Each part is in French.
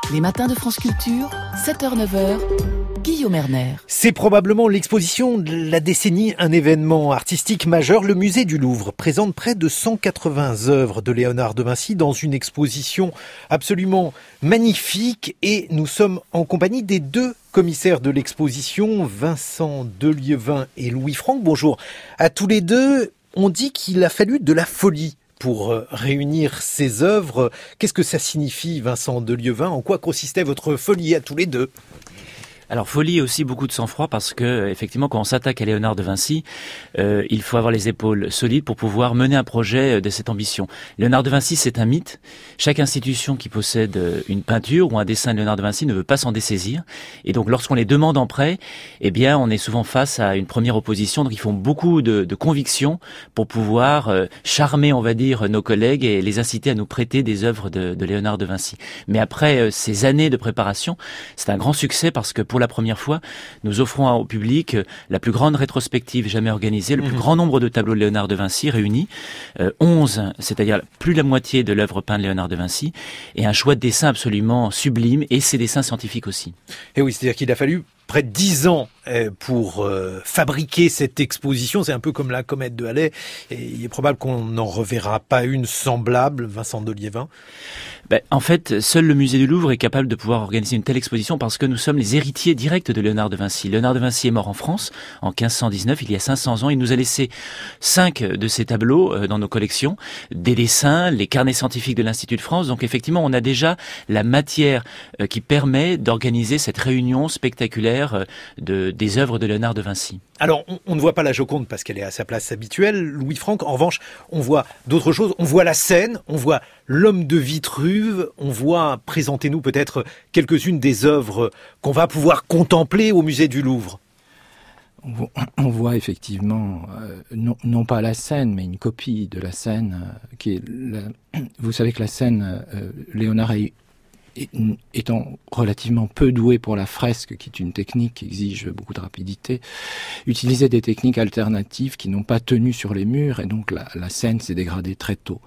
Les matins de France Culture, 7h-9h, Guillaume Erner. C'est probablement l'exposition de la décennie, un événement artistique majeur. Le musée du Louvre présente près de 180 œuvres de Léonard de Vinci dans une exposition absolument magnifique. Et nous sommes en compagnie des deux commissaires de l'exposition, Vincent Delieuvin et Louis Franck. Bonjour à tous les deux. On dit qu'il a fallu de la folie pour réunir ces œuvres. Qu'est-ce que ça signifie, Vincent Delieuvin? En quoi consistait votre folie à tous les deux? Alors folie et aussi beaucoup de sang-froid parce que effectivement quand on s'attaque à Léonard de Vinci, il faut avoir les épaules solides pour pouvoir mener un projet de cette ambition. Léonard de Vinci, c'est un mythe. Chaque institution qui possède une peinture ou un dessin de Léonard de Vinci ne veut pas s'en dessaisir. Et donc lorsqu'on les demande en prêt, eh bien on est souvent face à une première opposition. Donc ils font beaucoup de convictions pour pouvoir charmer, on va dire, nos collègues et les inciter à nous prêter des œuvres de Léonard de Vinci. Mais après ces années de préparation, c'est un grand succès parce que pour la première fois, nous offrons au public la plus grande rétrospective jamais organisée, le plus grand nombre de tableaux de Léonard de Vinci réunis, 11, c'est-à-dire plus de la moitié de l'œuvre peinte de Léonard de Vinci, et un choix de dessins absolument sublime, et ses dessins scientifiques aussi. Et oui, c'est-à-dire qu'il a fallu près de 10 ans pour fabriquer cette exposition. C'est un peu comme la comète de Halley, et il est probable qu'on n'en reverra pas une semblable, Vincent Delieuvin. En fait, seul le musée du Louvre est capable de pouvoir organiser une telle exposition parce que nous sommes les héritiers directs de Léonard de Vinci. Léonard de Vinci est mort en France en 1519, il y a 500 ans. Il nous a laissé 5 de ses tableaux dans nos collections, des dessins, les carnets scientifiques de l'Institut de France. Donc effectivement, on a déjà la matière qui permet d'organiser cette réunion spectaculaire des œuvres de Léonard de Vinci. Alors, on ne voit pas la Joconde parce qu'elle est à sa place habituelle, Louis Franck. En revanche, on voit d'autres choses. On voit la scène, on voit l'homme de Vitruve, on voit, présentez-nous peut-être quelques-unes des œuvres qu'on va pouvoir contempler au musée du Louvre. On voit effectivement, non pas la scène, mais une copie de la scène. Vous savez que la scène, Léonard étant relativement peu doué pour la fresque, qui est une technique qui exige beaucoup de rapidité, utilisait des techniques alternatives qui n'ont pas tenu sur les murs, et donc la scène s'est dégradée très tôt.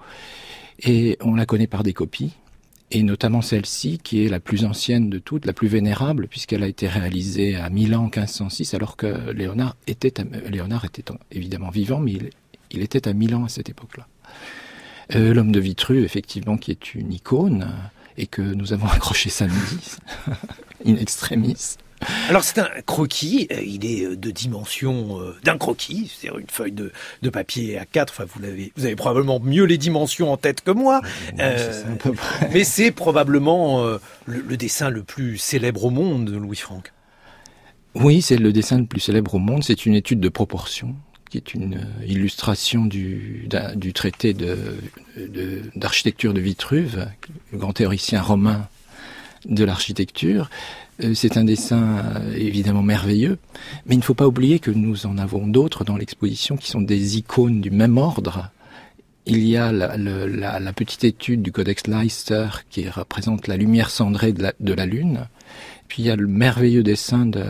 Et on la connaît par des copies, et notamment celle-ci, qui est la plus ancienne de toutes, la plus vénérable, puisqu'elle a été réalisée à Milan en 1506, alors que Léonard était évidemment vivant, mais il était à Milan à cette époque-là. L'homme de Vitruve, effectivement, qui est une icône, et que nous avons accroché samedi, in extremis. Alors c'est un croquis, il est de dimension d'un croquis, c'est-à-dire une feuille de papier A4, enfin vous avez probablement mieux les dimensions en tête que moi, c'est à peu près. Mais c'est probablement le dessin le plus célèbre au monde, Louis Franck. Oui, c'est le dessin le plus célèbre au monde, c'est une étude de proportion, qui est une illustration du traité d'architecture de Vitruve, le grand théoricien romain de l'architecture. C'est un dessin évidemment merveilleux, mais il ne faut pas oublier que nous en avons d'autres dans l'exposition qui sont des icônes du même ordre. Il y a la petite étude du Codex Leicester qui représente la lumière cendrée de la Lune. Puis il y a le merveilleux dessin de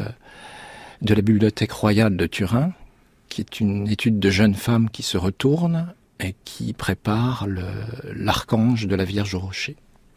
la Bibliothèque royale de Turin, qui est une étude de jeunes femmes qui se retournent et qui prépare l'archange de la Vierge au rocher.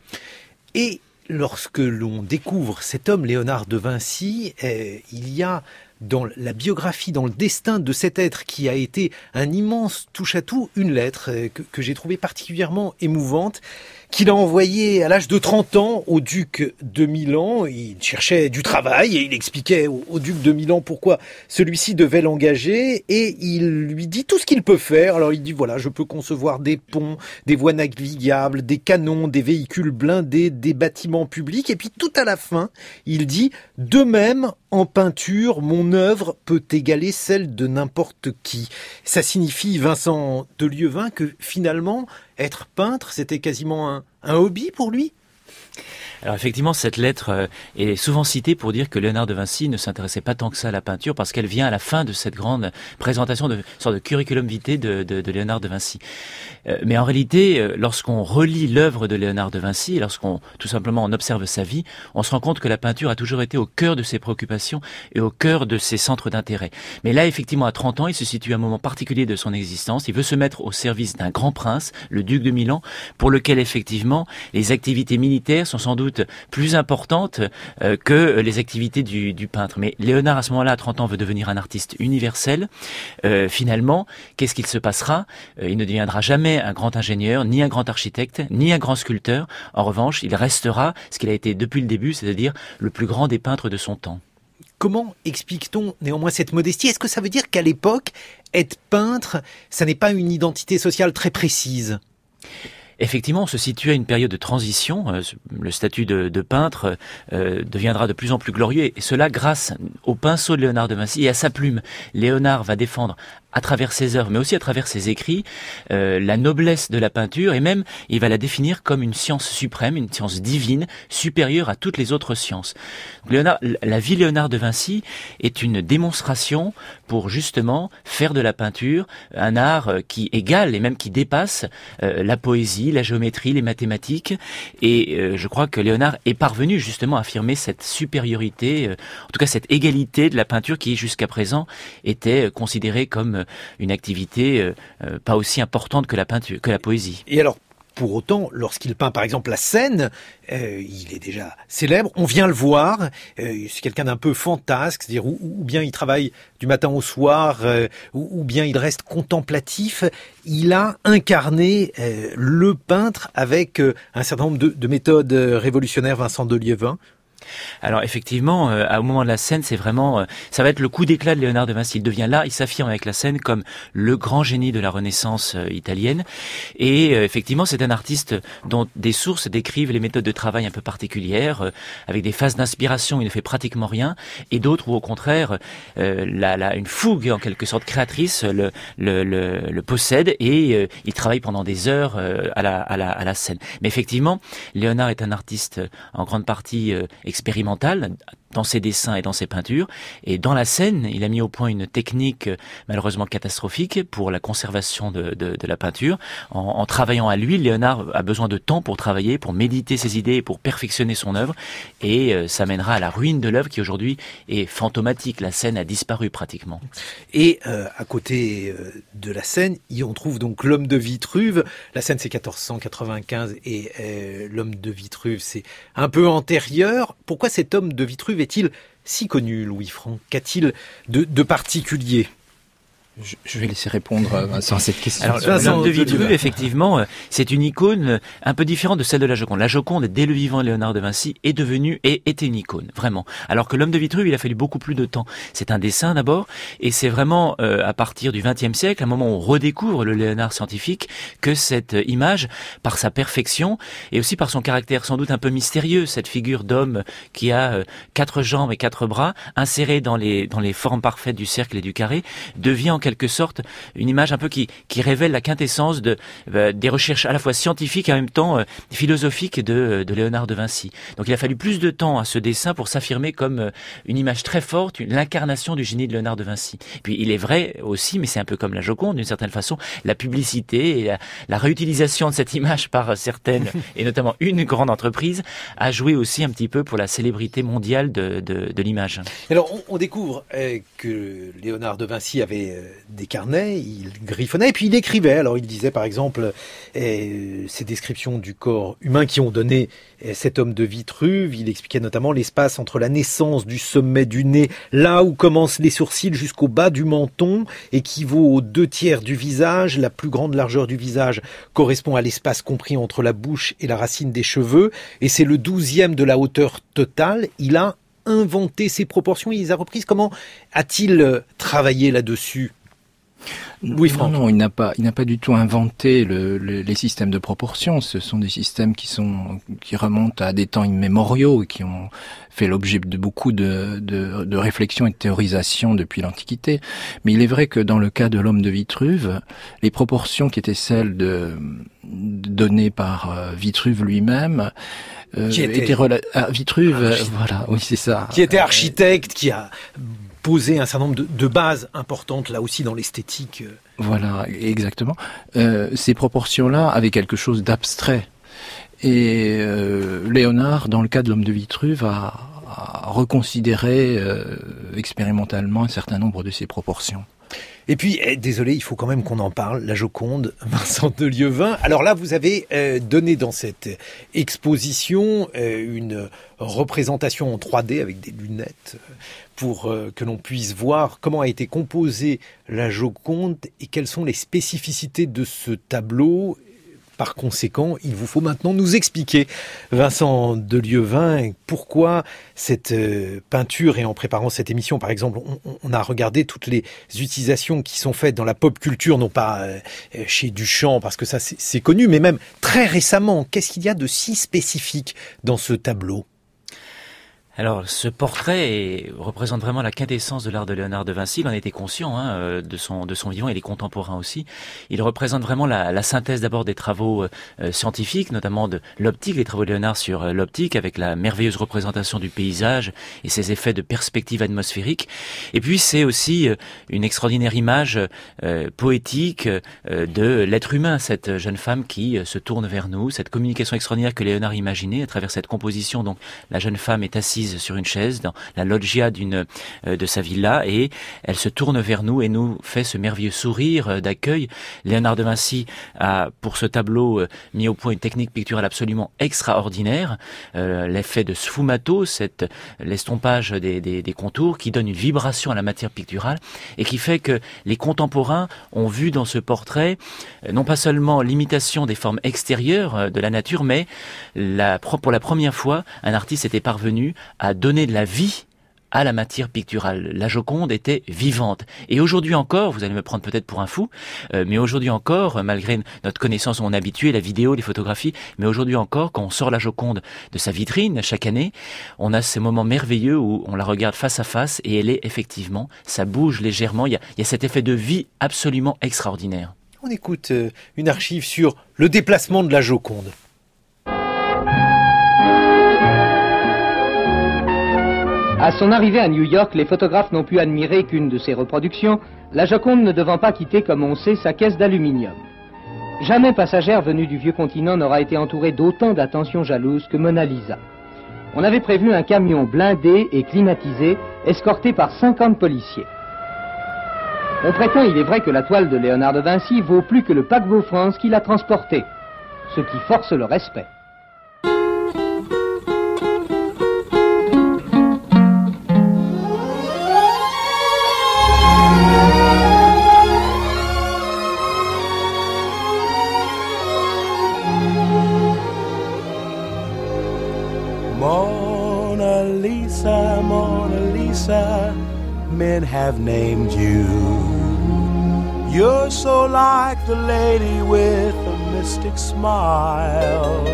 Et lorsque l'on découvre cet homme, Léonard de Vinci, il y a dans la biographie, dans le destin de cet être qui a été un immense touche-à-tout, une lettre que j'ai trouvée particulièrement émouvante, qu'il a envoyée à l'âge de 30 ans au duc de Milan. Il cherchait du travail et il expliquait au duc de Milan pourquoi celui-ci devait l'engager, et il lui dit tout ce qu'il peut faire. Alors il dit voilà, je peux concevoir des ponts, des voies navigables, des canons, des véhicules blindés, des bâtiments publics, et puis tout à la fin, il dit de même en peinture, mon œuvre peut égaler celle de n'importe qui. Ça signifie, Vincent Delieuvin, que finalement, être peintre, c'était quasiment un hobby pour lui? Alors effectivement, cette lettre est souvent citée pour dire que Léonard de Vinci ne s'intéressait pas tant que ça à la peinture, parce qu'elle vient à la fin de cette grande présentation de sorte de curriculum vitae de Léonard de Vinci. Mais en réalité, lorsqu'on relit l'œuvre de Léonard de Vinci, lorsqu'on tout simplement on observe sa vie, on se rend compte que la peinture a toujours été au cœur de ses préoccupations et au cœur de ses centres d'intérêt. Mais là, effectivement, à 30 ans, il se situe à un moment particulier de son existence. Il veut se mettre au service d'un grand prince, le duc de Milan, pour lequel, effectivement, les activités militaires sont sans doute doute plus importante que les activités du peintre. Mais Léonard, à ce moment-là, à 30 ans, veut devenir un artiste universel. Finalement, qu'est-ce qu'il se passera ? Il ne deviendra jamais un grand ingénieur, ni un grand architecte, ni un grand sculpteur. En revanche, il restera ce qu'il a été depuis le début, c'est-à-dire le plus grand des peintres de son temps. Comment explique-t-on néanmoins cette modestie ? Est-ce que ça veut dire qu'à l'époque, être peintre, ça n'est pas une identité sociale très précise ? Effectivement, on se situe à une période de transition. Le statut de peintre deviendra de plus en plus glorieux, et cela grâce au pinceau de Léonard de Vinci et à sa plume. Léonard va défendre à travers ses œuvres, mais aussi à travers ses écrits, la noblesse de la peinture, et même il va la définir comme une science suprême, une science divine, supérieure à toutes les autres sciences. La vie Léonard de Vinci est une démonstration pour justement faire de la peinture un art qui égale et même qui dépasse la poésie, la géométrie, les mathématiques, et je crois que Léonard est parvenu justement à affirmer cette supériorité, en tout cas cette égalité de la peinture qui jusqu'à présent était considérée comme une activité pas aussi importante que la peinture, que la poésie. Et alors, pour autant, lorsqu'il peint par exemple la Seine, il est déjà célèbre, on vient le voir, c'est quelqu'un d'un peu fantasque, c'est-à-dire ou bien il travaille du matin au soir, ou bien il reste contemplatif. Il a incarné le peintre avec un certain nombre de méthodes révolutionnaires, Vincent de Lieven. Alors effectivement, au moment de la Seine, c'est vraiment, ça va être le coup d'éclat de Léonard de Vinci. Il devient là, il s'affirme avec la Seine comme le grand génie de la Renaissance italienne. Et effectivement, c'est un artiste dont des sources décrivent les méthodes de travail un peu particulières, avec des phases d'inspiration, il ne fait pratiquement rien, et d'autres où au contraire, une fougue en quelque sorte créatrice le possède, et il travaille pendant des heures à la Seine. Mais effectivement, Léonard est un artiste en grande partie expérimental dans ses dessins et dans ses peintures. Et dans la Seine, il a mis au point une technique malheureusement catastrophique pour la conservation de la peinture. En travaillant à l'huile, Léonard a besoin de temps pour travailler, pour méditer ses idées, pour perfectionner son œuvre. Et ça mènera à la ruine de l'œuvre qui aujourd'hui est fantomatique. La Seine a disparu pratiquement. Et à côté de la Seine, on trouve donc l'homme de Vitruve. La Seine, c'est 1495 et l'homme de Vitruve, c'est un peu antérieur. Pourquoi cet homme de Vitruve est-il si connu, Louis-Franck ? Qu'a-t-il de particulier ? Je vais laisser répondre Vincent à cette question. Alors, l'homme de Vitruve, effectivement, c'est une icône un peu différente de celle de la Joconde. La Joconde, dès le vivant de Léonard de Vinci, était une icône, vraiment. Alors que l'homme de Vitruve, il a fallu beaucoup plus de temps. C'est un dessin d'abord, et c'est vraiment à partir du XXe siècle, à un moment où on redécouvre le Léonard scientifique, que cette image, par sa perfection, et aussi par son caractère sans doute un peu mystérieux, cette figure d'homme qui a 4 jambes et 4 bras, insérée dans les formes parfaites du cercle et du carré, devient en quelque sorte une image un peu qui révèle la quintessence des recherches à la fois scientifiques et en même temps philosophiques de Léonard de Vinci. Donc il a fallu plus de temps à ce dessin pour s'affirmer comme une image très forte, l'incarnation du génie de Léonard de Vinci. Puis il est vrai aussi, mais c'est un peu comme la Joconde d'une certaine façon, la publicité et la réutilisation de cette image par certaines, et notamment une grande entreprise, a joué aussi un petit peu pour la célébrité mondiale de l'image. Alors on découvre que Léonard de Vinci avait des carnets, il griffonnait et puis il écrivait. Alors il disait par exemple ces descriptions du corps humain qui ont donné cet homme de Vitruve. Il expliquait notamment l'espace entre la naissance du sommet du nez, là où commencent les sourcils, jusqu'au bas du menton, équivaut aux 2/3 du visage. La plus grande largeur du visage correspond à l'espace compris entre la bouche et la racine des cheveux, et c'est le 12e de la hauteur totale. Il a inventé ses proportions, il les a reprises. Comment a-t-il travaillé là-dessus ? Louis-Franck. Non, il n'a pas du tout inventé les systèmes de proportion. Ce sont des systèmes qui remontent à des temps immémoriaux et qui ont fait l'objet de beaucoup de réflexions et de théorisations depuis l'Antiquité. Mais il est vrai que dans le cas de l'homme de Vitruve, les proportions qui étaient celles données par Vitruve lui-même, Vitruve, voilà, oui, c'est ça. Qui était architecte, qui a posé un certain nombre de bases importantes, là aussi, dans l'esthétique. Voilà, exactement. Ces proportions-là avaient quelque chose d'abstrait. Et Léonard, dans le cas de l'homme de Vitruve, a reconsidéré expérimentalement un certain nombre de ces proportions. Et puis, désolé, il faut quand même qu'on en parle, la Joconde, Vincent de Lieuvin. Alors là, vous avez donné dans cette exposition une représentation en 3D avec des lunettes pour que l'on puisse voir comment a été composée la Joconde et quelles sont les spécificités de ce tableau. Par conséquent, il vous faut maintenant nous expliquer, Vincent de Lieuvin, pourquoi cette peinture, et en préparant cette émission, par exemple, on a regardé toutes les utilisations qui sont faites dans la pop culture, non pas chez Duchamp, parce que ça c'est connu, mais même très récemment. Qu'est-ce qu'il y a de si spécifique dans ce tableau ? Alors, ce portrait représente vraiment la quintessence de l'art de Léonard de Vinci. Il en était conscient de son vivant, et les contemporains aussi. Il représente vraiment la synthèse d'abord des travaux scientifiques, notamment de l'optique, les travaux de Léonard sur l'optique, avec la merveilleuse représentation du paysage et ses effets de perspective atmosphérique. Et puis, c'est aussi une extraordinaire image poétique de l'être humain, cette jeune femme qui se tourne vers nous, cette communication extraordinaire que Léonard imaginait à travers cette composition. Donc, la jeune femme est assise sur une chaise dans la loggia de sa villa, et elle se tourne vers nous et nous fait ce merveilleux sourire d'accueil. Léonard de Vinci a, pour ce tableau, mis au point une technique picturale absolument extraordinaire, l'effet de sfumato, l'estompage des contours qui donne une vibration à la matière picturale et qui fait que les contemporains ont vu dans ce portrait non pas seulement l'imitation des formes extérieures de la nature, mais pour la première fois, un artiste était parvenu à donner de la vie à la matière picturale. La Joconde était vivante. Et aujourd'hui encore, vous allez me prendre peut-être pour un fou, mais aujourd'hui encore, malgré notre connaissance, on est habitué, la vidéo, les photographies, mais aujourd'hui encore, quand on sort la Joconde de sa vitrine chaque année, on a ces moments merveilleux où on la regarde face à face et elle est effectivement, ça bouge légèrement, il y a cet effet de vie absolument extraordinaire. On écoute une archive sur le déplacement de la Joconde. À son arrivée à New York, les photographes n'ont pu admirer qu'une de ses reproductions, la Joconde ne devant pas quitter, comme on sait, sa caisse d'aluminium. Jamais passagère venue du vieux continent n'aura été entourée d'autant d'attention jalouse que Mona Lisa. On avait prévu un camion blindé et climatisé, escorté par 50 policiers. On prétend, il est vrai, que la toile de Léonard de Vinci vaut plus que le paquebot France qui l'a transportée, ce qui force le respect. Mona Lisa, men have named you. You're so like the lady with a mystic smile.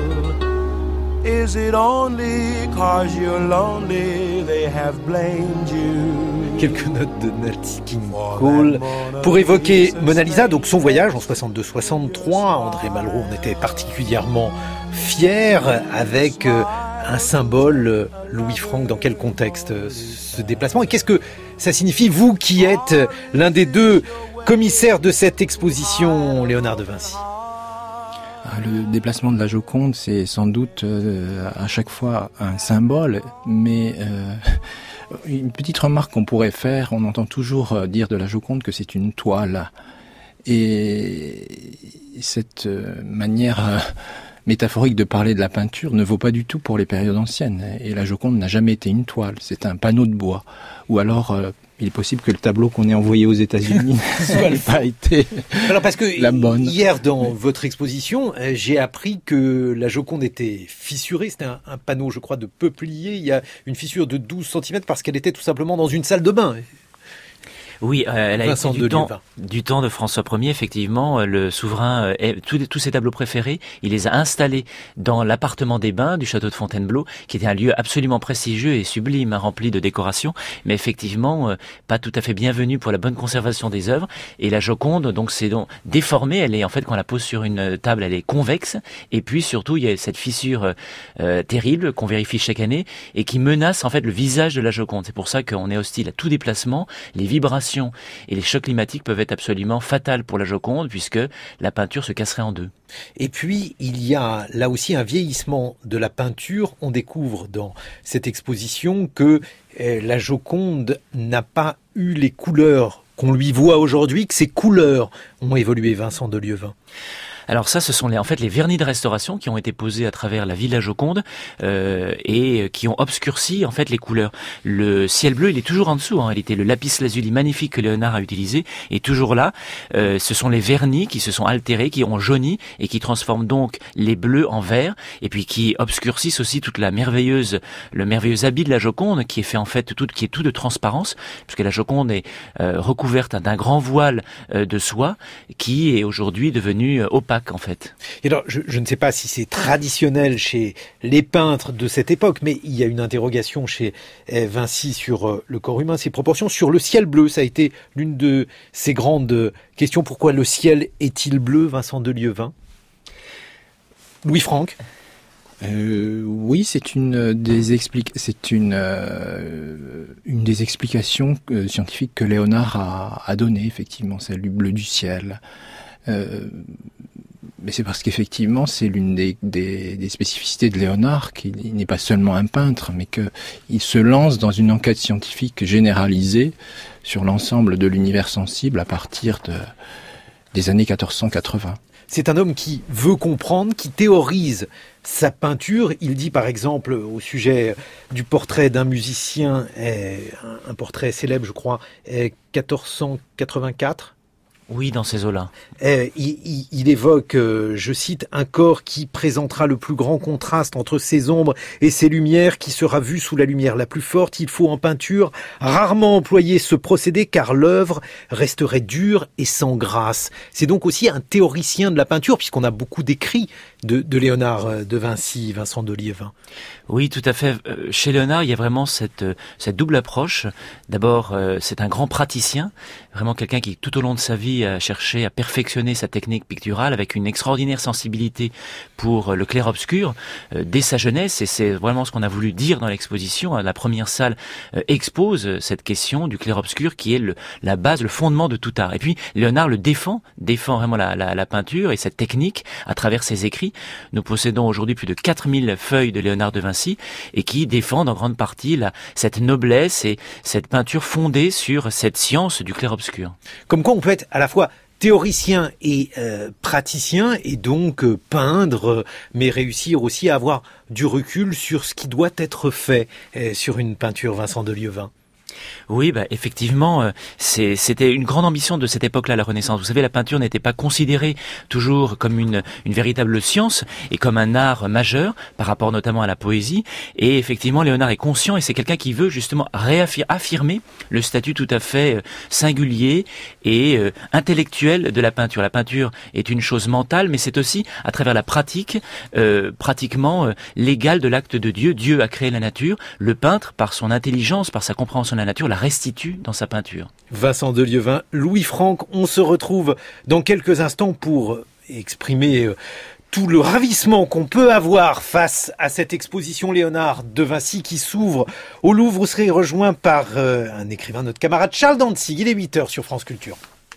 Is it only 'cause you're lonely they have blamed you? Quelques notes de Nat King Cole pour évoquer Mona Lisa, donc son voyage en 62-63. André Malraux en était particulièrement fier avec un symbole. Louis Franck, dans quel contexte ce déplacement et qu'est-ce que ça signifie, vous qui êtes l'un des deux commissaires de cette exposition, Léonard de Vinci? Le déplacement de la Joconde, c'est sans doute à chaque fois un symbole, mais une petite remarque qu'on pourrait faire, on entend toujours dire de la Joconde que c'est une toile. Et cette manière métaphorique de parler de la peinture ne vaut pas du tout pour les périodes anciennes. Et la Joconde n'a jamais été une toile, c'est un panneau de bois. Ou alors, il est possible que le tableau qu'on ait envoyé aux États-Unis n'ait pas été parce que la bonne. Hier, dans votre exposition, j'ai appris que la Joconde était fissurée. C'était un panneau, je crois, de peuplier. Il y a une fissure de 12 cm parce qu'elle était tout simplement dans une salle de bain. Oui, elle a été du temps de François Ier, effectivement. Le souverain, tous ses tableaux préférés, il les a installés dans l'appartement des bains du château de Fontainebleau, qui était un lieu absolument prestigieux et sublime, rempli de décorations, mais effectivement pas tout à fait bienvenu pour la bonne conservation des œuvres. Et la Joconde, donc, c'est donc déformée. Elle est, en fait, quand on la pose sur une table, elle est convexe. Et puis, surtout, il y a cette fissure terrible qu'on vérifie chaque année et qui menace, en fait, le visage de la Joconde. C'est pour ça qu'on est hostile à tout déplacement. Les vibrations et les chocs climatiques peuvent être absolument fatals pour la Joconde puisque la peinture se casserait en deux. Et puis, il y a là aussi un vieillissement de la peinture. On découvre dans cette exposition que la Joconde n'a pas eu les couleurs qu'on lui voit aujourd'hui, que ses couleurs ont évolué, Vincent de Lieuvin? Alors ça, ce sont en fait les vernis de restauration qui ont été posés à travers la ville de la Joconde et qui ont obscurci en fait les couleurs. Le ciel bleu, il est toujours en dessous. Il était le lapis lazuli magnifique que Léonard a utilisé, et toujours là. Ce sont les vernis qui se sont altérés, qui ont jauni et qui transforment donc les bleus en vert, et puis qui obscurcissent aussi toute le merveilleux habit de la Joconde, qui est fait en fait qui est tout de transparence, puisque la Joconde est recouverte d'un grand voile de soie qui est aujourd'hui devenu opaque. En fait. Et alors, je ne sais pas si c'est traditionnel chez les peintres de cette époque, mais il y a une interrogation chez Vinci sur le corps humain, ses proportions, sur le ciel bleu. Ça a été l'une de ces grandes questions. Pourquoi le ciel est-il bleu, Vincent de Lieuvin? Louis Franck? Oui, c'est une des explications scientifiques que Léonard a données, effectivement, c'est le bleu du ciel. Mais c'est parce qu'effectivement, c'est l'une des spécificités de Léonard, qu'il n'est pas seulement un peintre, mais qu'il se lance dans une enquête scientifique généralisée sur l'ensemble de l'univers sensible à partir des années 1480. C'est un homme qui veut comprendre, qui théorise sa peinture. Il dit par exemple au sujet du portrait d'un musicien, un portrait célèbre, je crois, 1484. Oui, dans ces eaux-là. Il évoque, je cite, un corps qui présentera le plus grand contraste entre ses ombres et ses lumières, qui sera vu sous la lumière la plus forte. Il faut en peinture rarement employer ce procédé, car l'œuvre resterait dure et sans grâce. C'est donc aussi un théoricien de la peinture, puisqu'on a beaucoup d'écrits de Léonard de Vinci, Vincent de Lieuvin. Oui, tout à fait. Chez Léonard, il y a vraiment cette double approche. D'abord, c'est un grand praticien, vraiment quelqu'un qui, tout au long de sa vie, a cherché à perfectionner sa technique picturale avec une extraordinaire sensibilité pour le clair-obscur dès sa jeunesse, et c'est vraiment ce qu'on a voulu dire dans l'exposition. La première salle expose cette question du clair-obscur qui est la base, le fondement de tout art. Et puis Léonard le défend vraiment la peinture et cette technique à travers ses écrits. Nous possédons aujourd'hui plus de 4000 feuilles de Léonard de Vinci et qui défendent en grande partie cette noblesse et cette peinture fondée sur cette science du clair-obscur. Comme quoi on peut être à la fois théoricien et praticien, et donc peindre, mais réussir aussi à avoir du recul sur ce qui doit être fait sur une peinture, Vincent de Lieuvin. Oui, effectivement, c'était une grande ambition de cette époque-là, la Renaissance. Vous savez, la peinture n'était pas considérée toujours comme une véritable science et comme un art majeur par rapport notamment à la poésie. Et effectivement, Léonard est conscient, et c'est quelqu'un qui veut justement affirmer le statut tout à fait singulier et intellectuel de la peinture. La peinture est une chose mentale, mais c'est aussi à travers la pratique, pratiquement l'égal de l'acte de Dieu. Dieu a créé la nature. Le peintre, par son intelligence, par sa compréhension de la nature, la restitue dans sa peinture. Vincent de Lieuvin, Louis Franck, on se retrouve dans quelques instants pour exprimer tout le ravissement qu'on peut avoir face à cette exposition Léonard de Vinci qui s'ouvre au Louvre. Vous serez rejoint par un écrivain, notre camarade Charles Dantzig. Il est 8h sur France Culture.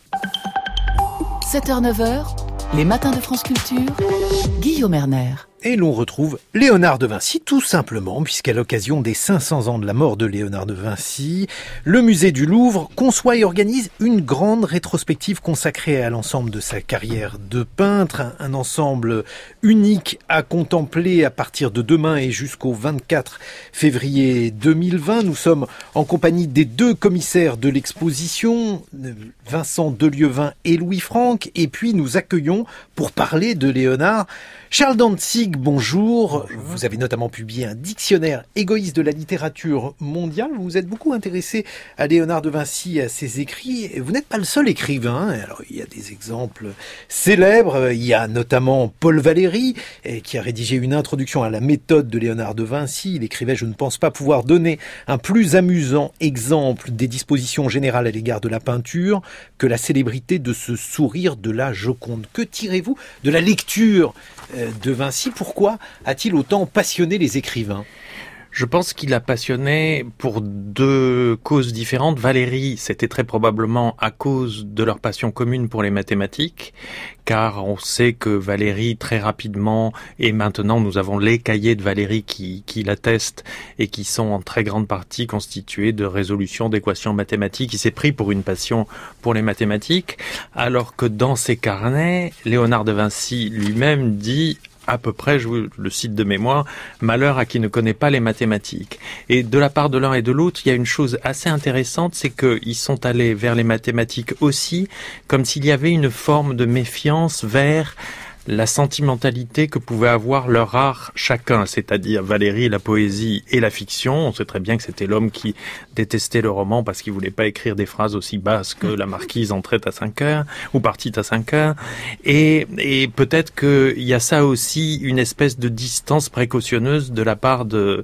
7h-9h, les matins de France Culture, Guillaume Erner. Et l'on retrouve Léonard de Vinci, tout simplement, puisqu'à l'occasion des 500 ans de la mort de Léonard de Vinci, le musée du Louvre conçoit et organise une grande rétrospective consacrée à l'ensemble de sa carrière de peintre, un ensemble unique à contempler à partir de demain et jusqu'au 24 février 2020. Nous sommes en compagnie des deux commissaires de l'exposition, Vincent de Lieuvin et Louis Franck, et puis nous accueillons, pour parler de Léonard, Charles Dantzig, bonjour. Vous avez notamment publié un dictionnaire égoïste de la littérature mondiale. Vous vous êtes beaucoup intéressé à Léonard de Vinci et à ses écrits. Vous n'êtes pas le seul écrivain. Alors, il y a des exemples célèbres. Il y a notamment Paul Valéry, qui a rédigé une introduction à la méthode de Léonard de Vinci. Il écrivait « Je ne pense pas pouvoir donner un plus amusant exemple des dispositions générales à l'égard de la peinture que la célébrité de ce sourire de la Joconde ». Que tirez-vous de la lecture de Vinci? Pourquoi a-t-il autant passionné les écrivains? Je pense qu'il a passionné pour deux causes différentes. Valérie, c'était très probablement à cause de leur passion commune pour les mathématiques, car on sait que Valérie, très rapidement, et maintenant nous avons les cahiers de Valérie qui l'attestent et qui sont en très grande partie constitués de résolutions d'équations mathématiques. Il s'est pris pour une passion pour les mathématiques, alors que dans ses carnets, Léonard de Vinci lui-même dit à peu près, je vous le cite de mémoire, « Malheur à qui ne connaît pas les mathématiques ». Et de la part de l'un et de l'autre, il y a une chose assez intéressante, c'est qu'ils sont allés vers les mathématiques aussi, comme s'il y avait une forme de méfiance vers la sentimentalité que pouvait avoir leur art chacun, c'est-à-dire Valérie, la poésie et la fiction. On sait très bien que c'était l'homme qui détestait le roman parce qu'il voulait pas écrire des phrases aussi basses que la marquise entrait à 5 heures ou partit à 5 heures. Et peut-être qu'il y a ça aussi, une espèce de distance précautionneuse de la part de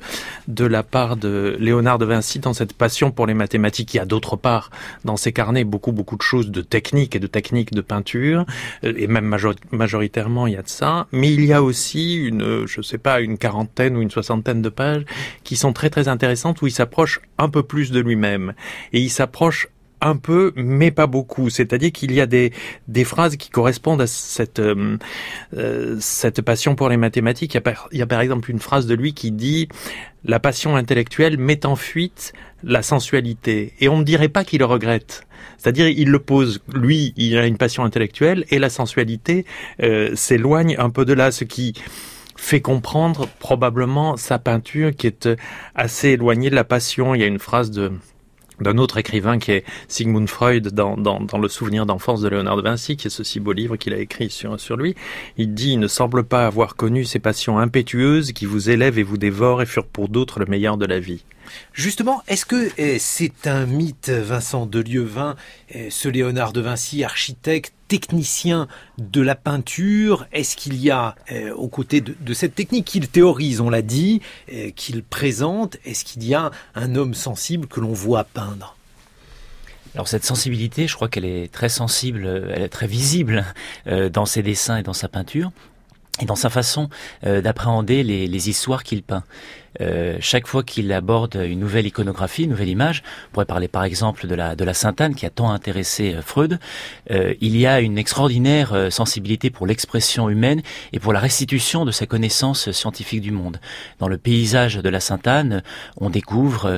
Léonard de Vinci dans cette passion pour les mathématiques. Il y a d'autre part dans ses carnets beaucoup de choses de technique et de technique de peinture, et même majoritairement il y a de ça, mais il y a aussi une quarantaine ou une soixantaine de pages qui sont très très intéressantes où il s'approche un peu plus de lui-même. Et il s'approche un peu, mais pas beaucoup. C'est-à-dire qu'il y a des phrases qui correspondent à cette passion pour les mathématiques. Il y a par exemple une phrase de lui qui dit « La passion intellectuelle met en fuite la sensualité ». Et on ne dirait pas qu'il le regrette. C'est-à-dire, il le pose, lui, il a une passion intellectuelle et la sensualité s'éloigne un peu de là, ce qui fait comprendre probablement sa peinture qui est assez éloignée de la passion. Il y a une phrase d'un autre écrivain qui est Sigmund Freud dans le souvenir d'enfance de Léonard de Vinci, qui est ce si beau livre qu'il a écrit sur lui. Il dit « Il ne semble pas avoir connu ces passions impétueuses qui vous élèvent et vous dévorent et furent pour d'autres le meilleur de la vie. » Justement, est-ce que c'est un mythe, Vincent de Lieuvin, ce Léonard de Vinci, architecte, technicien de la peinture? Est-ce qu'il y a, aux côtés de cette technique qu'il théorise, on l'a dit, qu'il présente, est-ce qu'il y a un homme sensible que l'on voit peindre? Alors cette sensibilité, je crois qu'elle est très sensible, elle est très visible dans ses dessins et dans sa peinture, et dans sa façon d'appréhender les histoires qu'il peint. Chaque fois qu'il aborde une nouvelle iconographie, une nouvelle image, on pourrait parler par exemple de la Sainte-Anne qui a tant intéressé Freud, il y a une extraordinaire sensibilité pour l'expression humaine et pour la restitution de sa connaissance scientifique du monde. Dans le paysage de la Sainte-Anne, on découvre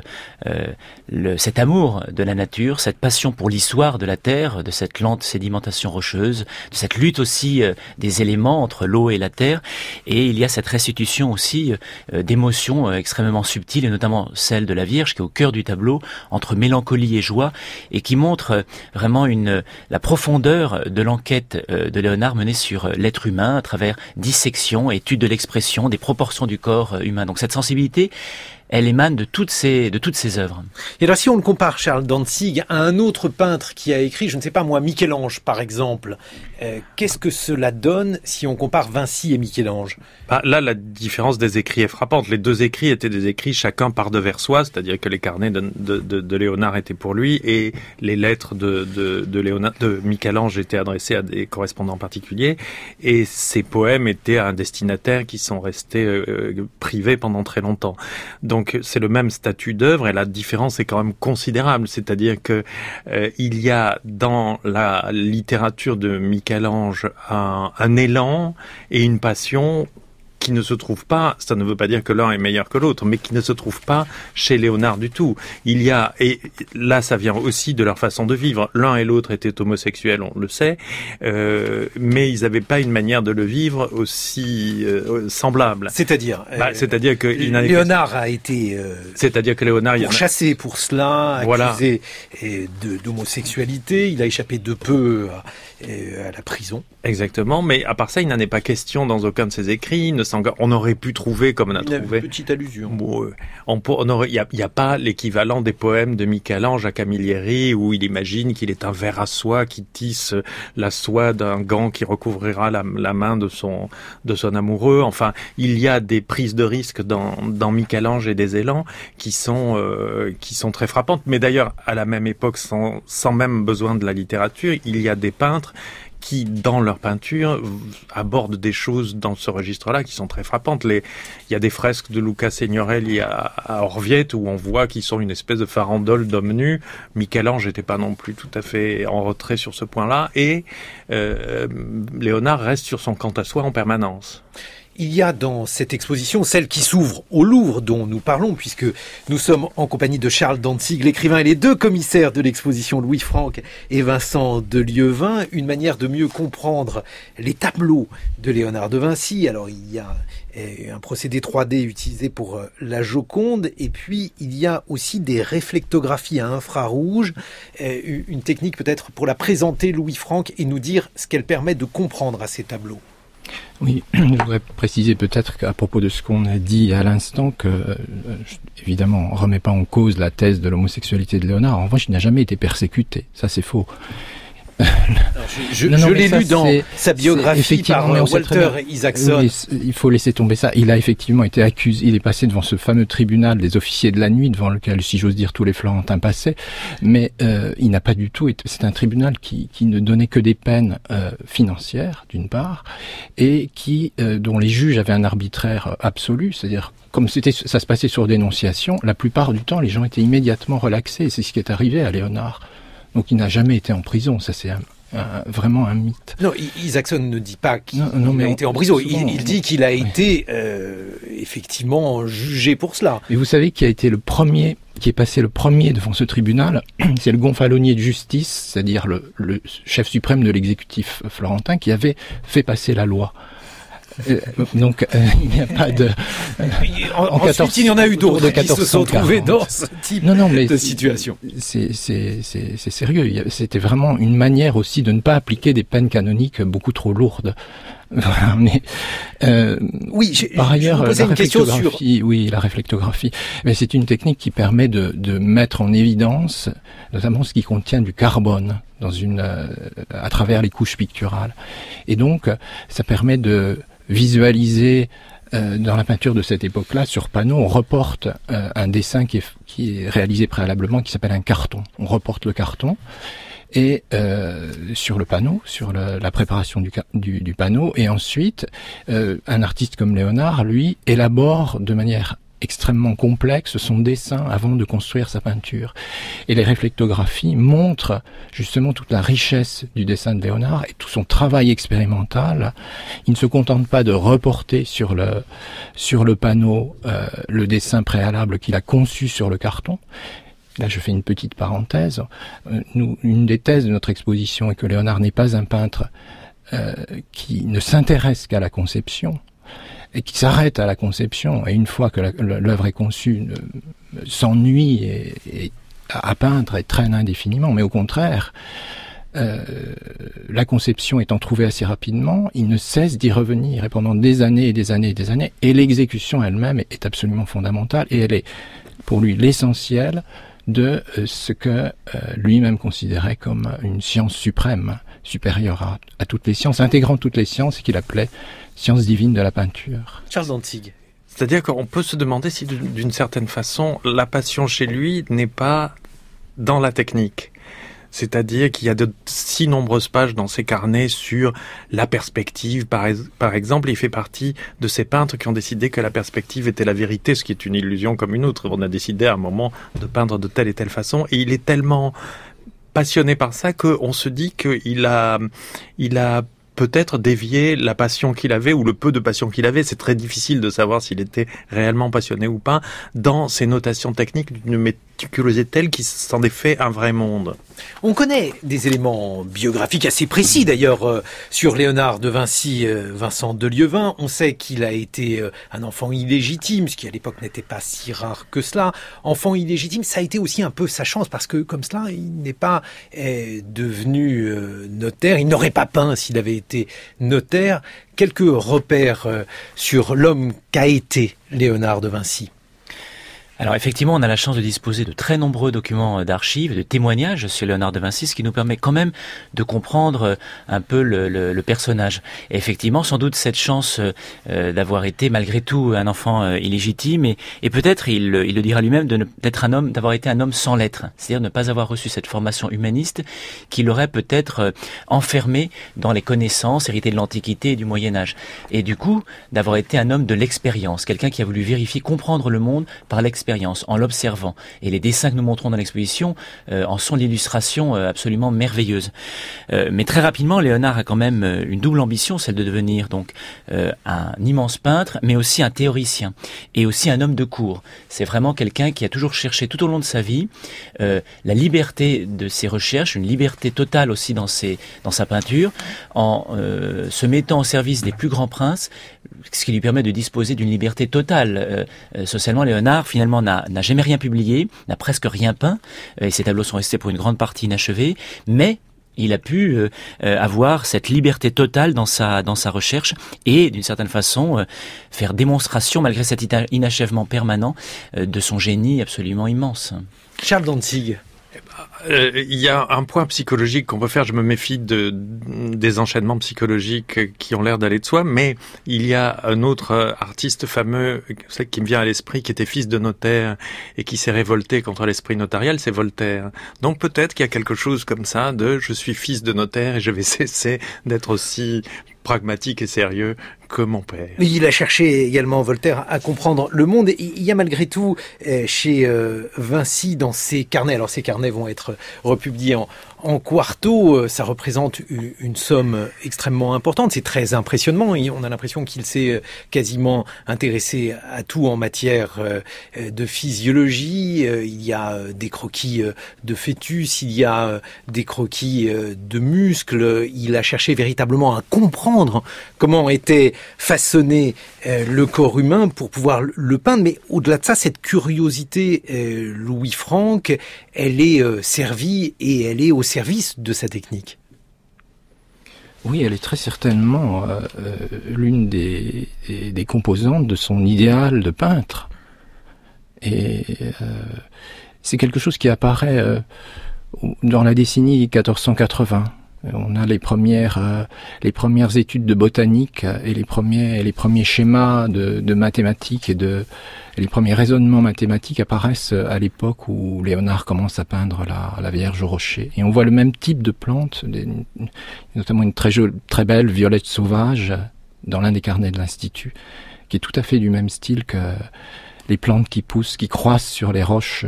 cet amour de la nature, cette passion pour l'histoire de la Terre, de cette lente sédimentation rocheuse, de cette lutte aussi des éléments entre l'eau et la terre, et il y a cette restitution aussi d'émotions extrêmement subtile, et notamment celle de la Vierge qui est au cœur du tableau, entre mélancolie et joie, et qui montre vraiment la profondeur de l'enquête de Léonard menée sur l'être humain à travers dissection, étude de l'expression, des proportions du corps humain. Donc cette sensibilité, elle émane de toutes ces œuvres. Et alors si on le compare, Charles Dantzig, à un autre peintre qui a écrit, je ne sais pas moi, Michel-Ange par exemple, qu'est-ce que cela donne si on compare Vinci et Michel-Ange? Là, la différence des écrits est frappante. Les deux écrits étaient des écrits chacun par devers soi, c'est-à-dire que les carnets de Léonard étaient pour lui et les lettres de Michel-Ange étaient adressées à des correspondants particuliers, et ces poèmes étaient à un destinataire qui sont restés privés pendant très longtemps. Donc c'est le même statut d'œuvre et la différence est quand même considérable. C'est-à-dire que il y a dans la littérature de Michel-Ange un élan et une passion qui ne se trouve pas, ça ne veut pas dire que l'un est meilleur que l'autre, mais qui ne se trouve pas chez Léonard du tout. Il y a, et là ça vient aussi de leur façon de vivre, l'un et l'autre étaient homosexuels, on le sait, mais ils n'avaient pas une manière de le vivre aussi semblable. C'est-à-dire que Léonard a été pourchassé pour cela, accusé d'homosexualité, il a échappé de peu à la prison. Exactement, mais à part ça, il n'en est pas question dans aucun de ses écrits. On aurait pu trouver, comme on a trouvé... Une petite allusion. Il n'y a pas l'équivalent des poèmes de Michel-Ange à Camilleri, où il imagine qu'il est un ver à soie qui tisse la soie d'un gant qui recouvrira la main de son amoureux. Enfin, il y a des prises de risque dans Michel-Ange et des élans qui sont très frappantes. Mais d'ailleurs, à la même époque, sans même besoin de la littérature, il y a des peintres qui, dans leur peinture, abordent des choses dans ce registre-là qui sont très frappantes. Il y a des fresques de Luca Signorelli à Orvieto où on voit qu'ils sont une espèce de farandole d'hommes nus. Michel-Ange n'était pas non plus tout à fait en retrait sur ce point-là. Et Léonard reste sur son quant à soi en permanence. Il y a dans cette exposition, celle qui s'ouvre au Louvre dont nous parlons, puisque nous sommes en compagnie de Charles Dantzig, l'écrivain et les deux commissaires de l'exposition Louis Franck et Vincent de Lieuvin, une manière de mieux comprendre les tableaux de Léonard de Vinci. Alors il y a un procédé 3D utilisé pour la Joconde, et puis il y a aussi des réflectographies à infrarouge, une technique peut-être pour la présenter, Louis Franck, et nous dire ce qu'elle permet de comprendre à ces tableaux. Oui, je voudrais préciser peut-être qu'à propos de ce qu'on a dit à l'instant, que évidemment on ne remet pas en cause la thèse de l'homosexualité de Léonard. En revanche, il n'a jamais été persécuté. Ça, c'est faux. Je l'ai lu dans sa biographie par Walter Isaacson. Oui, il faut laisser tomber ça. Il a effectivement été accusé, il est passé devant ce fameux tribunal des officiers de la nuit, devant lequel, si j'ose dire, tous les Florentins passaient, mais il n'a pas du tout été... C'est un tribunal qui ne donnait que des peines financières, d'une part, et dont les juges avaient un arbitraire absolu, c'est-à-dire, comme ça se passait sur dénonciation, la plupart du temps, les gens étaient immédiatement relaxés, et c'est ce qui est arrivé à Léonard. Donc il n'a jamais été en prison, ça c'est vraiment un mythe. Non, Isaacson ne dit pas qu'il a été en prison, il dit qu'il a été effectivement jugé pour cela. Mais vous savez qui est passé le premier devant ce tribunal, c'est le gonfalonier de justice, c'est-à-dire le chef suprême de l'exécutif florentin, qui avait fait passer la loi. Donc il n'y a pas de... Ensuite, il y en a eu d'autres qui se sont trouvés dans ce type de situation. C'est sérieux. C'était vraiment une manière aussi de ne pas appliquer des peines canoniques beaucoup trop lourdes. Voilà, mais par ailleurs, la réflectographie, mais c'est une technique qui permet de mettre en évidence, notamment ce qui contient du carbone à travers les couches picturales. Et donc, ça permet de visualiser dans la peinture de cette époque-là, sur panneau, on reporte un dessin qui est réalisé préalablement, qui s'appelle un carton. On reporte le carton. Et sur le panneau, sur la préparation du panneau, et ensuite un artiste comme Léonard, lui, élabore de manière extrêmement complexe son dessin avant de construire sa peinture. Et les réflectographies montrent justement toute la richesse du dessin de Léonard et tout son travail expérimental. Il ne se contente pas de reporter sur le panneau le dessin préalable qu'il a conçu sur le carton. Là, je fais une petite parenthèse. Une des thèses de notre exposition est que Léonard n'est pas un peintre qui ne s'intéresse qu'à la conception et qui s'arrête à la conception, et une fois que l'œuvre est conçue, s'ennuie et à peindre et traîne indéfiniment, mais au contraire, la conception étant trouvée assez rapidement, il ne cesse d'y revenir, et pendant des années et des années et des années, et l'exécution elle-même est absolument fondamentale, et elle est pour lui l'essentiel de ce que lui-même considérait comme une science suprême, supérieure à toutes les sciences, intégrant toutes les sciences, qu'il appelait science divine de la peinture. Charles Dantzig. C'est-à-dire qu'on peut se demander si, d'une certaine façon, la passion chez lui n'est pas dans la technique. C'est-à-dire qu'il y a de si nombreuses pages dans ses carnets sur la perspective, par exemple. Il fait partie de ces peintres qui ont décidé que la perspective était la vérité, ce qui est une illusion comme une autre. On a décidé à un moment de peindre de telle et telle façon, et il est tellement passionné par ça qu'on se dit qu'il a peut-être dévié la passion qu'il avait, ou le peu de passion qu'il avait. C'est très difficile de savoir s'il était réellement passionné ou pas, dans ses notations techniques d'une méticulosité telle qu'il s'en est fait un vrai monde. On connaît des éléments biographiques assez précis d'ailleurs sur Léonard de Vinci, Vincent de Lieuvin. On sait qu'il a été un enfant illégitime, ce qui à l'époque n'était pas si rare que cela. Enfant illégitime, ça a été aussi un peu sa chance, parce que comme cela, il n'est pas devenu notaire. Il n'aurait pas peint s'il avait été notaire. Quelques repères sur l'homme qu'a été Léonard de Vinci. Alors effectivement, on a la chance de disposer de très nombreux documents d'archives, de témoignages sur Léonard de Vinci, ce qui nous permet quand même de comprendre un peu le personnage. Et effectivement, sans doute cette chance d'avoir été malgré tout un enfant illégitime, et peut-être, il le dira lui-même, d'avoir été un homme sans lettres, c'est-à-dire ne pas avoir reçu cette formation humaniste qui l'aurait peut-être enfermé dans les connaissances héritées de l'Antiquité et du Moyen-Âge. Et du coup, d'avoir été un homme de l'expérience, quelqu'un qui a voulu vérifier, comprendre le monde par l'expérience, en l'observant. Et les dessins que nous montrons dans l'exposition en sont l'illustration absolument merveilleuse. Mais très rapidement, Léonard a quand même une double ambition, celle de devenir donc un immense peintre, mais aussi un théoricien et aussi un homme de cour. C'est vraiment quelqu'un qui a toujours cherché tout au long de sa vie la liberté de ses recherches, une liberté totale aussi dans sa peinture, en se mettant au service des plus grands princes, ce qui lui permet de disposer d'une liberté totale. Socialement, Léonard, finalement, n'a jamais rien publié, n'a presque rien peint, et ses tableaux sont restés pour une grande partie inachevés, mais il a pu avoir cette liberté totale dans sa recherche et, d'une certaine façon, faire démonstration, malgré cet inachèvement permanent, de son génie absolument immense. Charles Dantzig. Il y a un point psychologique qu'on peut faire, je me méfie des enchaînements psychologiques qui ont l'air d'aller de soi, mais il y a un autre artiste fameux qui me vient à l'esprit, qui était fils de notaire et qui s'est révolté contre l'esprit notarial, c'est Voltaire. Donc peut-être qu'il y a quelque chose comme ça de « je suis fils de notaire et je vais cesser d'être aussi pragmatique et sérieux que mon père ». Il a cherché également, Voltaire, à comprendre le monde. Et il y a malgré tout chez Vinci dans ses carnets, alors ces carnets vont être republiés en quarto, ça représente une somme extrêmement importante, c'est très impressionnant, on a l'impression qu'il s'est quasiment intéressé à tout en matière de physiologie, il y a des croquis de fœtus, il y a des croquis de muscles, il a cherché véritablement à comprendre comment était façonné le corps humain pour pouvoir le peindre, mais au-delà de ça, cette curiosité Louis Franck, elle est servie et elle est au service de sa technique. Oui, elle est très certainement l'une des composantes de son idéal de peintre. Et c'est quelque chose qui apparaît dans la décennie 1480. On a les premières études de botanique et les premiers schémas de mathématiques et les premiers raisonnements mathématiques apparaissent à l'époque où Léonard commence à peindre la Vierge au rocher. Et on voit le même type de plantes, notamment une très belle violette sauvage dans l'un des carnets de l'Institut, qui est tout à fait du même style que les plantes qui poussent, qui croissent sur les roches.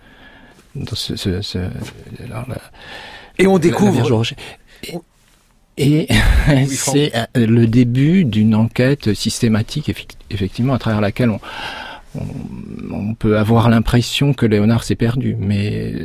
Et on découvre... Et c'est le début d'une enquête systématique, effectivement, à travers laquelle on peut avoir l'impression que Léonard s'est perdu, mais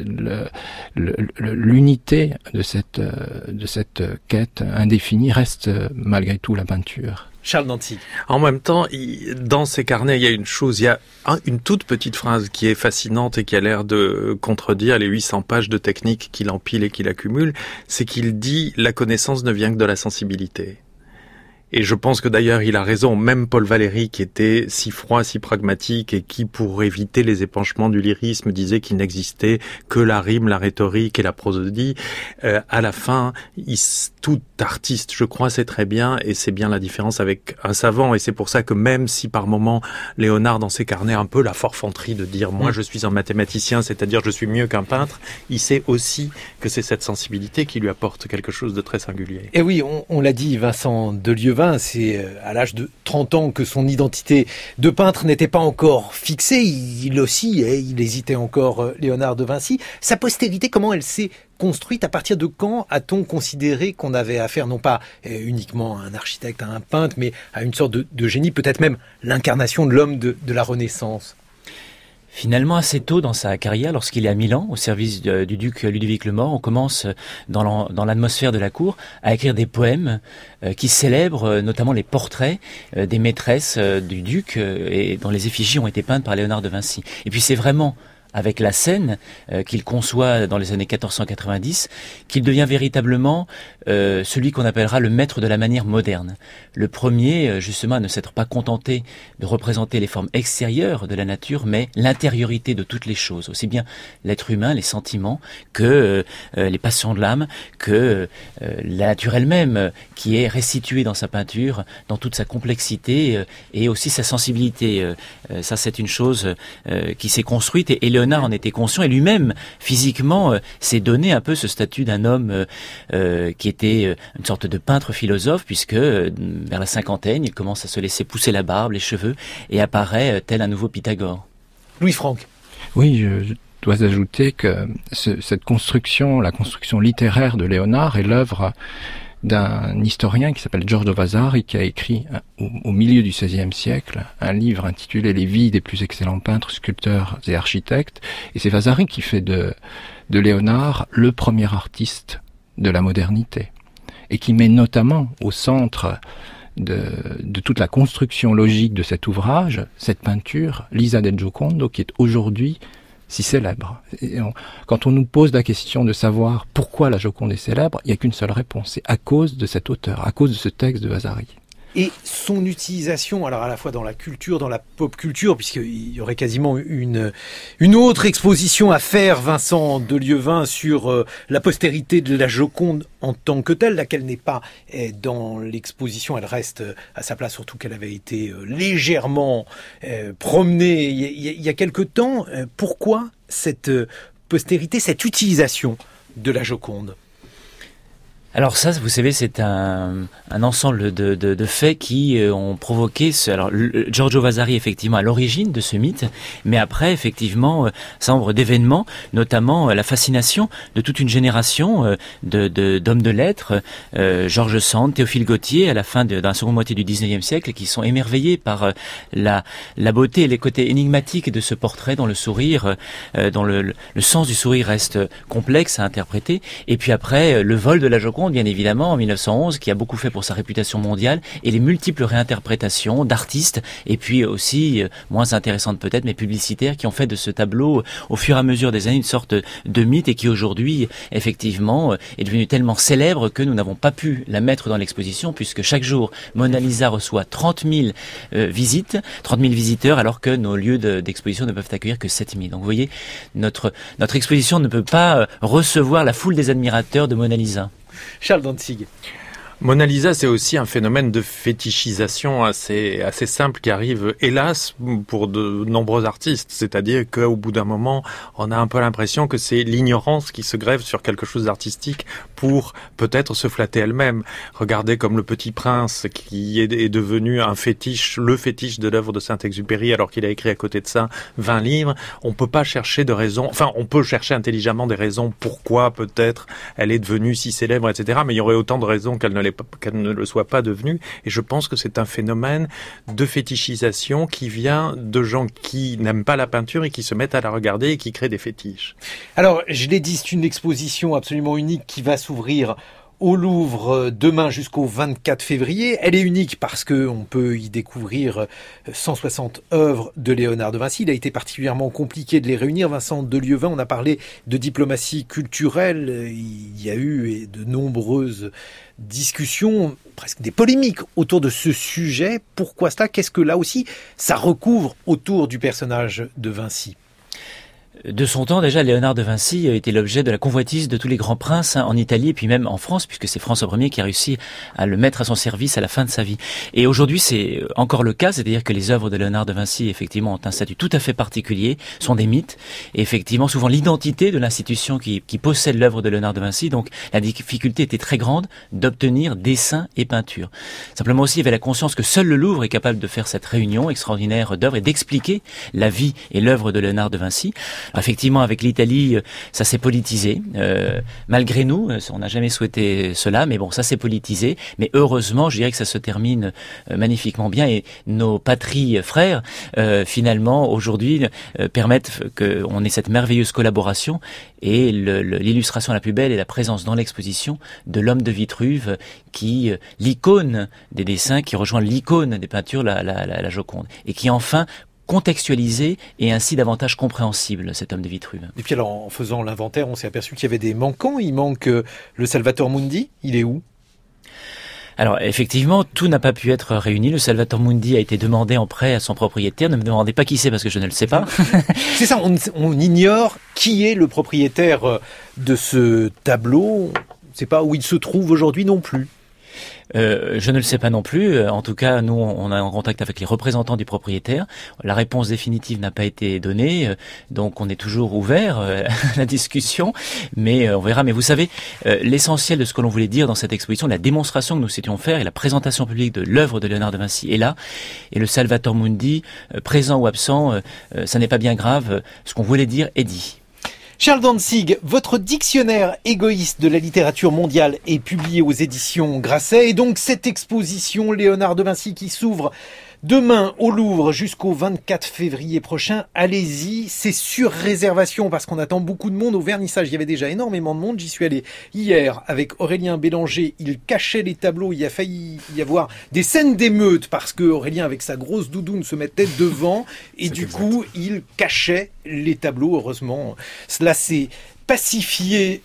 l'unité de cette quête indéfinie reste malgré tout la peinture. Charles Dantzig. En même temps, dans ces carnets, il y a une chose, il y a une toute petite phrase qui est fascinante et qui a l'air de contredire les 800 pages de technique qu'il empile et qu'il accumule, c'est qu'il dit « la connaissance ne vient que de la sensibilité ». Et je pense que d'ailleurs il a raison, même Paul Valéry qui était si froid, si pragmatique et qui pour éviter les épanchements du lyrisme disait qu'il n'existait que la rime, la rhétorique et la prosodie, à la fin tout artiste je crois sait très bien, et c'est bien la différence avec un savant, et c'est pour ça que même si par moment Léonard dans ses carnets a un peu la forfanterie de dire moi je suis un mathématicien, c'est-à-dire je suis mieux qu'un peintre, il sait aussi que c'est cette sensibilité qui lui apporte quelque chose de très singulier. Et oui, on l'a dit, Vincent de Lieuvin, c'est à l'âge de 30 ans que son identité de peintre n'était pas encore fixée. Il aussi, il hésitait encore, Léonard de Vinci. Sa postérité, comment elle s'est construite? À partir de quand a-t-on considéré qu'on avait affaire non pas uniquement à un architecte, à un peintre, mais à une sorte de génie, peut-être même l'incarnation de l'homme de la Renaissance? Finalement, assez tôt dans sa carrière, lorsqu'il est à Milan, au service du duc Ludovic le Mort, on commence dans l'atmosphère de la cour à écrire des poèmes qui célèbrent notamment les portraits des maîtresses du duc et dont les effigies ont été peintes par Léonard de Vinci. Et puis c'est vraiment avec la scène qu'il conçoit dans les années 1490, qu'il devient véritablement celui qu'on appellera le maître de la manière moderne. Le premier, justement, à ne s'être pas contenté de représenter les formes extérieures de la nature, mais l'intériorité de toutes les choses, aussi bien l'être humain, les sentiments, que les passions de l'âme, que la nature elle-même, qui est restituée dans sa peinture, dans toute sa complexité et aussi sa sensibilité. Ça, c'est une chose qui s'est construite et Léonard en était conscient et lui-même, physiquement, s'est donné un peu ce statut d'un homme qui était une sorte de peintre philosophe, puisque vers la cinquantaine, il commence à se laisser pousser la barbe, les cheveux, et apparaît tel un nouveau Pythagore. Louis Franck. Oui, je dois ajouter que cette construction, la construction littéraire de Léonard est l'œuvre d'un historien qui s'appelle Giorgio Vasari, qui a écrit au milieu du XVIe siècle un livre intitulé « Les vies des plus excellents peintres, sculpteurs et architectes ». Et c'est Vasari qui fait de Léonard le premier artiste de la modernité et qui met notamment au centre de toute la construction logique de cet ouvrage, cette peinture, Lisa del Giocondo, qui est aujourd'hui si célèbre. Quand on nous pose la question de savoir pourquoi la Joconde est célèbre, il n'y a qu'une seule réponse, c'est à cause de cet auteur, à cause de ce texte de Vasari. Et son utilisation, alors à la fois dans la culture, dans la pop culture, puisqu'il y aurait quasiment une autre exposition à faire, Vincent de Lieuvin, sur la postérité de la Joconde en tant que telle, laquelle n'est pas dans l'exposition, elle reste à sa place, surtout qu'elle avait été légèrement promenée il y a quelque temps. Pourquoi cette postérité, cette utilisation de la Joconde ? Alors ça, vous savez, c'est un ensemble de faits qui ont provoqué Giorgio Vasari, effectivement, à l'origine de ce mythe, mais après, effectivement, un certain nombre d'événements, notamment la fascination de toute une génération d'hommes de lettres, George Sand, Théophile Gautier, à la fin de la seconde moitié du XIXe siècle, qui sont émerveillés par la beauté et les côtés énigmatiques de ce portrait dont le sourire, dont le sens du sourire reste complexe à interpréter, et puis après, le vol de la Joconde, bien évidemment, en 1911, qui a beaucoup fait pour sa réputation mondiale, et les multiples réinterprétations d'artistes, et puis aussi, moins intéressantes peut-être, mais publicitaires, qui ont fait de ce tableau, au fur et à mesure des années, une sorte de mythe, et qui aujourd'hui, effectivement, est devenu tellement célèbre que nous n'avons pas pu la mettre dans l'exposition, puisque chaque jour, Mona Lisa reçoit 30 000 visites, 30 000 visiteurs, alors que nos lieux d'exposition ne peuvent accueillir que 7 000. Donc vous voyez, notre exposition ne peut pas recevoir la foule des admirateurs de Mona Lisa. Charles Dantzig. Mona Lisa, c'est aussi un phénomène de fétichisation assez simple qui arrive, hélas, pour de nombreux artistes. C'est-à-dire qu'au bout d'un moment, on a un peu l'impression que c'est l'ignorance qui se grève sur quelque chose d'artistique pour peut-être se flatter elle-même. Regardez comme Le Petit Prince, qui est devenu le fétiche de l'œuvre de Saint-Exupéry, alors qu'il a écrit à côté de ça 20 livres. On peut pas chercher de raisons, enfin, on peut chercher intelligemment des raisons pourquoi peut-être elle est devenue si célèbre, etc. Mais il y aurait autant de raisons qu'elle ne le soit pas devenue, et je pense que c'est un phénomène de fétichisation qui vient de gens qui n'aiment pas la peinture et qui se mettent à la regarder et qui créent des fétiches. Alors, je l'ai dit, c'est une exposition absolument unique qui va s'ouvrir au Louvre demain jusqu'au 24 février. Elle est unique parce qu'on peut y découvrir 160 œuvres de Léonard de Vinci. Il a été particulièrement compliqué de les réunir. Vincent de Lieuvin, on a parlé de diplomatie culturelle. Il y a eu de nombreuses discussions, presque des polémiques autour de ce sujet. Pourquoi cela ? Qu'est-ce que là aussi, ça recouvre autour du personnage de Vinci ? De son temps, déjà, Léonard de Vinci était l'objet de la convoitise de tous les grands princes en Italie et puis même en France, puisque c'est François Ier qui a réussi à le mettre à son service à la fin de sa vie. Et aujourd'hui, c'est encore le cas, c'est-à-dire que les œuvres de Léonard de Vinci, effectivement, ont un statut tout à fait particulier, sont des mythes, et effectivement, souvent l'identité de l'institution qui possède l'œuvre de Léonard de Vinci. Donc, la difficulté était très grande d'obtenir dessins et peintures. Simplement aussi, il y avait la conscience que seul le Louvre est capable de faire cette réunion extraordinaire d'œuvres et d'expliquer la vie et l'œuvre de Léonard de Vinci. Alors, effectivement, avec l'Italie, ça s'est politisé. Malgré nous, on n'a jamais souhaité cela, mais bon, ça s'est politisé. Mais heureusement, je dirais que ça se termine magnifiquement bien. Et nos patries frères, finalement, aujourd'hui, permettent qu'on ait cette merveilleuse collaboration. Et l'illustration la plus belle est la présence dans l'exposition de l'homme de Vitruve, qui l'icône des dessins, qui rejoint l'icône des peintures, la Joconde. Et qui enfin contextualisé et ainsi davantage compréhensible, cet homme de Vitruve. Et puis alors, en faisant l'inventaire, on s'est aperçu qu'il y avait des manquants. Il manque le Salvator Mundi. Il est où ? Alors effectivement, tout n'a pas pu être réuni. Le Salvator Mundi a été demandé en prêt à son propriétaire. Ne me demandez pas qui c'est parce que je ne le sais pas. C'est ça, on ignore qui est le propriétaire de ce tableau. On ne sait pas où il se trouve aujourd'hui non plus. Je ne le sais pas non plus. En tout cas, nous, on est en contact avec les représentants du propriétaire. La réponse définitive n'a pas été donnée, donc on est toujours ouvert à la discussion, mais on verra. Mais vous savez, l'essentiel de ce que l'on voulait dire dans cette exposition, la démonstration que nous souhaitions faire et la présentation publique de l'œuvre de Léonard de Vinci est là. Et le Salvator Mundi, présent ou absent, ça n'est pas bien grave. Ce qu'on voulait dire est dit. Charles Dantzig, votre dictionnaire égoïste de la littérature mondiale est publié aux éditions Grasset. Et donc cette exposition Léonard de Vinci qui s'ouvre demain au Louvre jusqu'au 24 février prochain, allez-y, c'est sur réservation parce qu'on attend beaucoup de monde au vernissage. Il y avait déjà énormément de monde, j'y suis allé hier avec Aurélien Bélanger, il cachait les tableaux, il a failli y avoir des scènes d'émeute parce que Aurélien avec sa grosse doudoune se mettait devant et du coup il cachait les tableaux, heureusement. Cela s'est pacifié